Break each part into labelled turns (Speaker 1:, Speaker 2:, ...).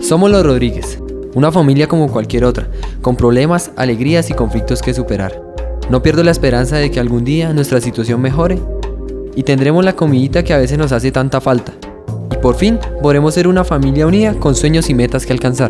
Speaker 1: Somos los Rodríguez, una familia como cualquier otra, con problemas, alegrías y conflictos que superar. No pierdo la esperanza de que algún día nuestra situación mejore y tendremos la comidita que a veces nos hace tanta falta. Y por fin podremos ser una familia unida con sueños y metas que alcanzar.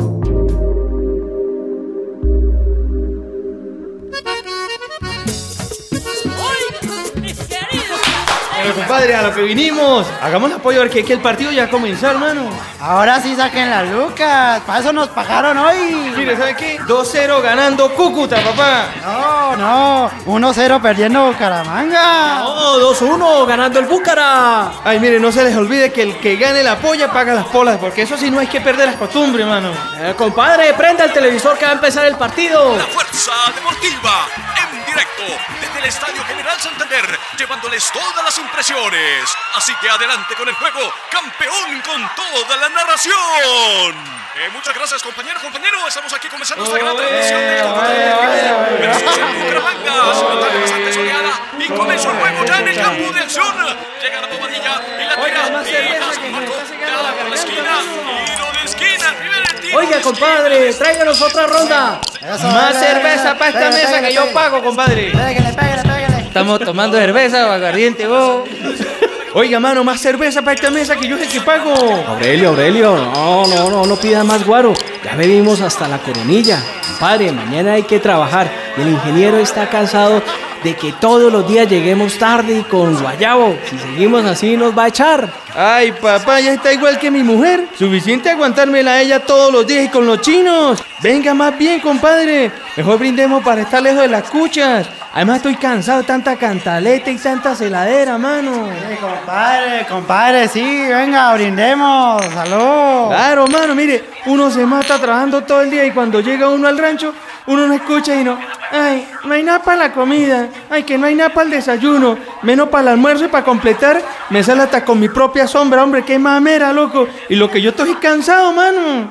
Speaker 2: Compadre, a lo que vinimos, hagamos apoyo porque el partido ya comenzó, hermano.
Speaker 3: Ahora sí saquen las lucas, para eso nos pagaron hoy.
Speaker 2: Mire, ¿sabe qué? 2-0 ganando Cúcuta, papá.
Speaker 3: No, 1-0 perdiendo Bucaramanga.
Speaker 4: No, 2-1 ganando el Búcara.
Speaker 2: Ay, mire, no se les olvide que el que gane la polla paga las polas, porque eso sí no hay que perder las costumbres, hermano.
Speaker 4: Compadre, prenda el televisor que va a empezar el partido.
Speaker 5: La Fuerza Deportiva, en directo, desde el Estadio General Santander, llevándoles todas las impresiones. Así que adelante con el juego, campeón con toda la narración. Muchas gracias, compañero. Estamos aquí comenzando esta gran transmisión de Bucaramanga, ciudad bastante soleada, y comenzó el juego ya en el campo de acción. Llega la Bobadilla y la tira, y pasa un marco, da por la esquina, tiro de esquina, primer tiro.
Speaker 4: Oiga, compadre, tráiganos otra ronda.
Speaker 2: Más cerveza para esta mesa que yo pago, compadre.
Speaker 3: Pégale.
Speaker 2: Estamos tomando cerveza, aguardiente, vos. Oiga, mano, más cerveza para esta mesa que yo es el que pago.
Speaker 4: Aurelio, no pida más guaro. Ya bebimos hasta la coronilla. Compadre, mañana hay que trabajar. Y el ingeniero está cansado de que todos los días lleguemos tarde y con guayabo. Si seguimos así nos va a echar.
Speaker 2: Ay, papá, ya está igual que mi mujer. Suficiente aguantármela a ella todos los días y con los chinos. Venga, más bien, compadre. Mejor brindemos para estar lejos de las cuchas. Además estoy cansado de tanta cantaleta y tanta celadera, mano.
Speaker 3: Sí, compadre, sí, venga, brindemos, salud.
Speaker 2: Claro, mano, mire, uno se mata trabajando todo el día y cuando llega uno al rancho, uno no escucha y no. Ay, no hay nada para la comida. Ay, que no hay nada para el desayuno. Menos para el almuerzo y para completar, me sale hasta con mi propia sombra, hombre, qué mamera, loco. Y lo que yo estoy cansado, mano.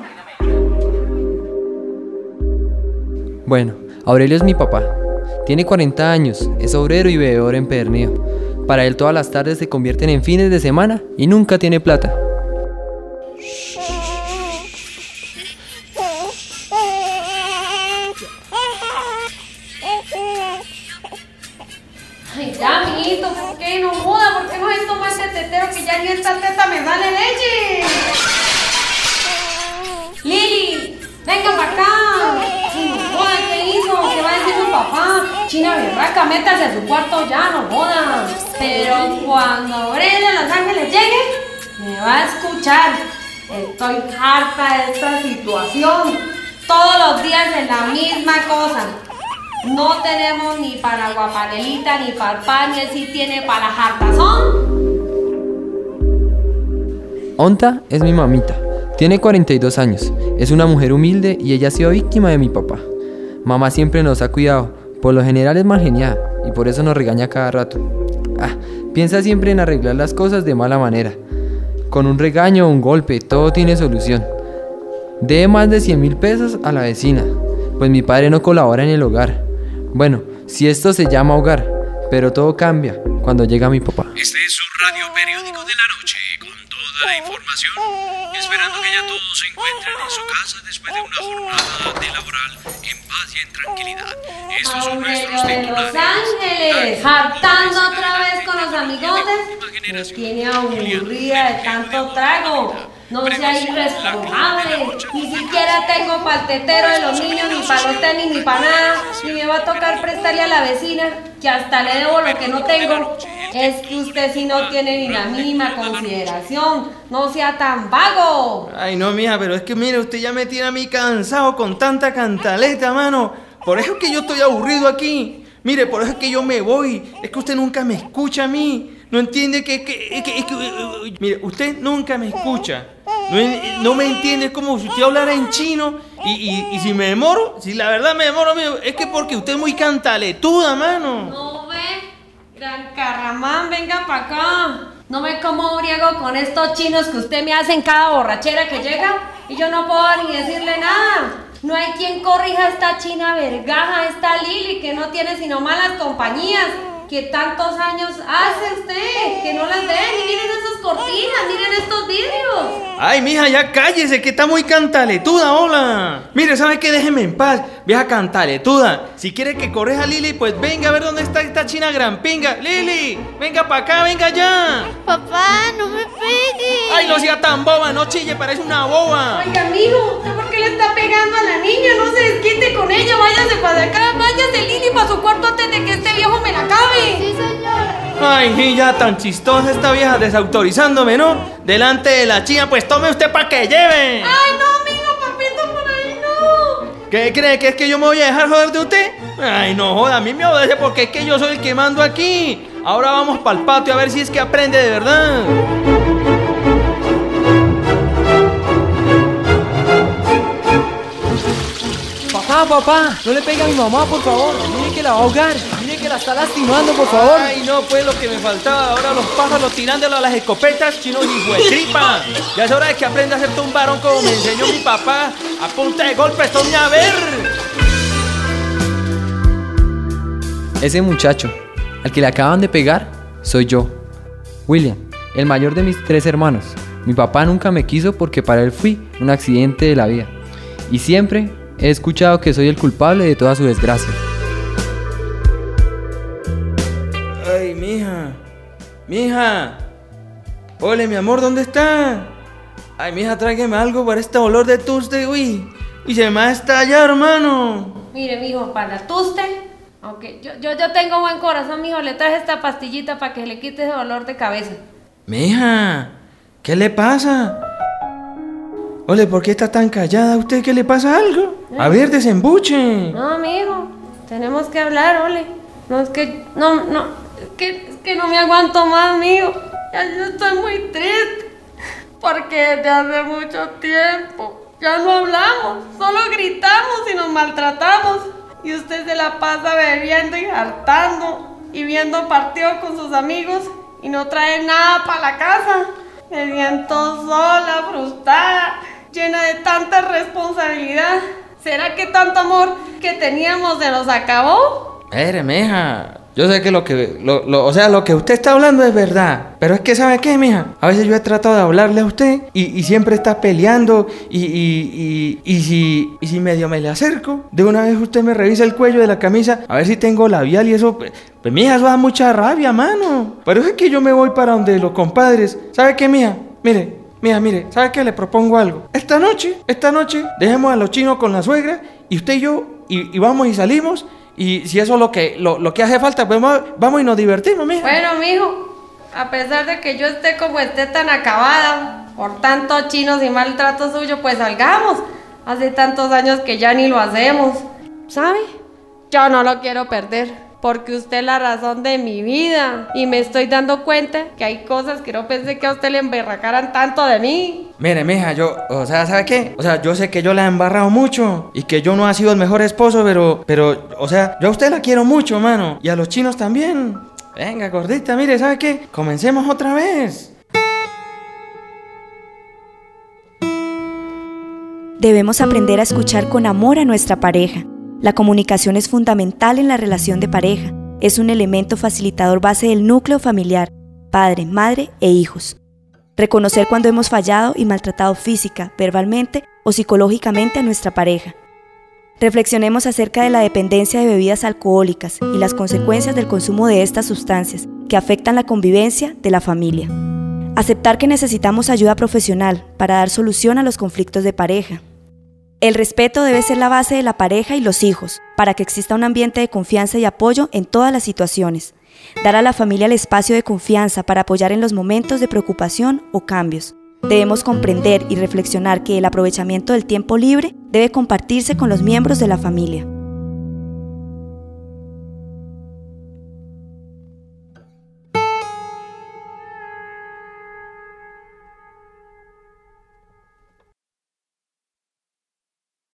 Speaker 1: Bueno, Aurelio es mi papá. Tiene 40 años, es obrero y bebedor empedernido. Para él todas las tardes se convierten en fines de semana y nunca tiene plata.
Speaker 6: Ay, ya, amiguito, ¿por qué no joda? ¿Por qué no se toma ese tetero que ya ni esta teta me vale leche? Lili, venga para acá. Ay, no joda, ¿qué hizo? ¿Qué va a decir su papá? China berraca, métase a su cuarto ya, no joda. Pero cuando Brenda Los Ángeles llegue, me va a escuchar. Estoy harta de esta situación. Todos los días es la misma cosa. No tenemos ni para guapanelita, ni para pan, ni él sí tiene para hartazón.
Speaker 1: Onta es mi mamita. Tiene 42 años. Es una mujer humilde y ella ha sido víctima de mi papá. Mamá siempre nos ha cuidado. Por lo general es mal geniada y por eso nos regaña cada rato. Piensa siempre en arreglar las cosas de mala manera. Con un regaño o un golpe, todo tiene solución. Debe más de 100.000 pesos a la vecina, pues mi padre no colabora en el hogar. Bueno, si esto se llama hogar, pero todo cambia cuando llega mi papá.
Speaker 5: Este es su radio periódico de la noche, con toda la información, esperando que ya todos se encuentren en su casa después de una jornada de laboral en paz y en tranquilidad. Estos son nuestros
Speaker 6: Aurelio de Los Ángeles, hartando otra vez con los amigotes. Me tiene aburrida de tanto trago. No sea irresponsable. Ni siquiera tengo para el tetero de los niños, ni para los tenis, ni para nada. Y me va a tocar prestarle a la vecina, que hasta le debo lo que no tengo. Es que usted sí no tiene ni la mínima consideración. No sea tan vago.
Speaker 2: Ay, no, mija, pero es que mire, usted ya me tiene a mí cansado con tanta cantaleta, mano. Por eso es que yo estoy aburrido aquí. Mire, por eso es que yo me voy. Es que usted nunca me escucha a mí. No entiende mire, usted nunca me escucha. No me entiende, es como si usted hablara en chino. Y si me demoro, si la verdad me demoro, es que porque usted es muy cantaletuda, mano.
Speaker 6: No ve, gran carramán, venga para acá. No me como briego con estos chinos que usted me hace en cada borrachera que llega. Y yo no puedo ni decirle nada. No hay quien corrija a esta china vergaja, esta Lili, que no tiene sino malas compañías. ¿Qué tantos años hace usted? Que no las ven. Y miren esas cortinas, miren estos vidrios.
Speaker 2: Ay, mija, ya cállese, que está muy cantaletuda, hola. Mire, ¿sabe qué? Déjeme en paz, vieja cantaletuda. Si quiere que correja a Lili, pues venga a ver dónde está esta china gran pinga. Lili, venga para acá, venga ya.
Speaker 7: Papá, no me pegues.
Speaker 2: Ay, no sea tan boba, no chille, parece una boba.
Speaker 6: Oiga, amigo, ¿usted por qué le está pegando a la niña? No se desquite con ella, váyase para acá, váyase Lili para su cuarto antes de que este viejo me la acabe.
Speaker 7: Sí, señor.
Speaker 2: Ay, niña, tan chistosa esta vieja desautorizándome, ¿no? Delante de la china, pues tome usted para que lleve.
Speaker 6: Ay, no, amigo, papito, por ahí no.
Speaker 2: ¿Qué cree que es que yo me voy a dejar joder de usted? Ay, no joda, a mí me obedece porque es que yo soy el que mando aquí. Ahora vamos para el patio a ver si es que aprende de verdad.
Speaker 1: Papá, no le pegue a mi mamá, por favor. Mire que la va a ahogar. Mire que la está lastimando, por favor.
Speaker 2: Ay, no, pues lo que me faltaba. Ahora los pájaros tirándolo a las escopetas, chinos y huetripa. Ya es hora de que aprenda a ser un varón como me enseñó mi papá. A punta de golpes, tome a ver.
Speaker 1: Ese muchacho, al que le acaban de pegar, soy yo, William, el mayor de mis 3 hermanos. Mi papá nunca me quiso porque para él fui un accidente de la vida. Y siempre he escuchado que soy el culpable de toda su desgracia.
Speaker 2: Ay, mija. Ole, mi amor, ¿dónde está? Ay, mija, tráigame algo para este olor de tuste, uy. Y se me va a estallar, hermano.
Speaker 6: Mire, mijo, para la tuste, aunque yo tengo buen corazón, mijo, le traje esta pastillita para que le quite ese dolor de cabeza.
Speaker 2: Mija, ¿qué le pasa? Ole, ¿por qué está tan callada usted? ¿Qué le pasa algo? A ver, desembuche.
Speaker 6: No, mijo, tenemos que hablar, ole. No, es que es que no me aguanto más, mijo. Ya yo estoy muy triste. Porque desde hace mucho tiempo ya no hablamos, solo gritamos y nos maltratamos. Y usted se la pasa bebiendo y hartando y viendo partidos con sus amigos y no trae nada para la casa. Me siento sola, frustrada, llena de tanta responsabilidad. ¿Será que tanto amor que teníamos se nos acabó?
Speaker 2: Mija, yo sé que lo que usted está hablando es verdad. Pero es que, ¿sabe qué, mija? A veces yo he tratado de hablarle a usted y siempre está peleando y si medio me le acerco, de una vez usted me revisa el cuello de la camisa a ver si tengo labial y eso, pues mija, eso da mucha rabia, mano. Pero es que yo me voy para donde los compadres. ¿Sabe qué, mija? Mire, ¿sabe qué? Le propongo algo. Esta noche, dejemos a los chinos con la suegra y usted y yo y vamos y salimos. Y si eso es lo que hace falta, pues vamos y nos divertimos, mija.
Speaker 6: Bueno, mijo, a pesar de que yo esté como esté tan acabada por tantos chinos y maltrato suyo, pues salgamos. Hace tantos años que ya ni lo hacemos. ¿Sabe? Yo no lo quiero perder. Porque usted es la razón de mi vida. Y me estoy dando cuenta que hay cosas que no pensé que a usted le emberracaran tanto de mí.
Speaker 2: Mire, mija, ¿sabe qué? Yo sé que yo la he embarrado mucho y que yo no he sido el mejor esposo, pero, yo a usted la quiero mucho, mano. Y a los chinos también. Venga, gordita, mire, ¿sabe qué? Comencemos otra vez.
Speaker 8: Debemos aprender a escuchar con amor a nuestra pareja. La comunicación es fundamental en la relación de pareja. Es un elemento facilitador base del núcleo familiar, padre, madre e hijos. Reconocer cuando hemos fallado y maltratado física, verbalmente o psicológicamente a nuestra pareja. Reflexionemos acerca de la dependencia de bebidas alcohólicas y las consecuencias del consumo de estas sustancias que afectan la convivencia de la familia. Aceptar que necesitamos ayuda profesional para dar solución a los conflictos de pareja. El respeto debe ser la base de la pareja y los hijos, para que exista un ambiente de confianza y apoyo en todas las situaciones. Dar a la familia el espacio de confianza para apoyar en los momentos de preocupación o cambios. Debemos comprender y reflexionar que el aprovechamiento del tiempo libre debe compartirse con los miembros de la familia.